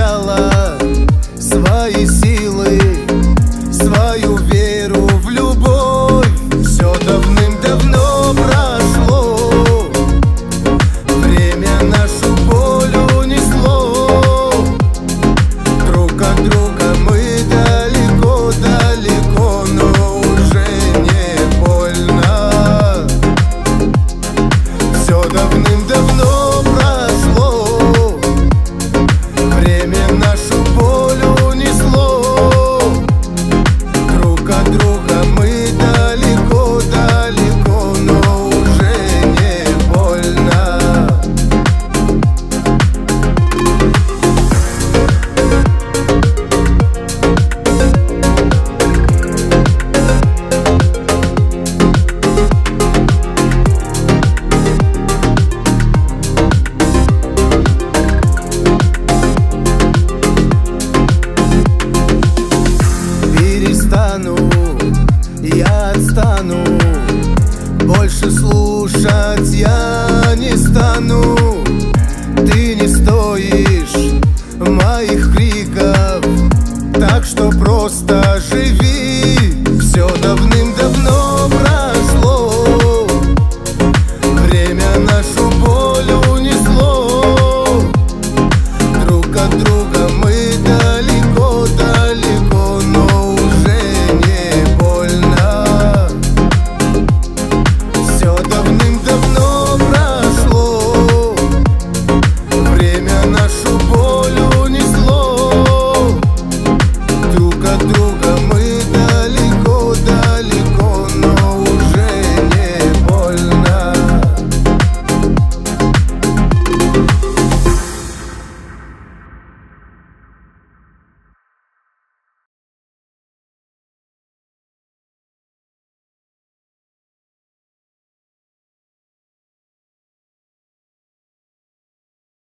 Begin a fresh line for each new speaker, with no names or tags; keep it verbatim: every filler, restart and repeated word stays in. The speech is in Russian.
потеряла свои силы, свою веру в любовь. Все давным-давно прошло, время нашу боль унесло. Друг от друга мы далеко-далеко, но уже не больно. Все давным-давно прошло, время нашу боль унесло. Друг от друга мы далеко-далеко, но уже не больно. Перестану, я отстану, больше слушать я не стану. Ты не стоишь моих криков, так что просто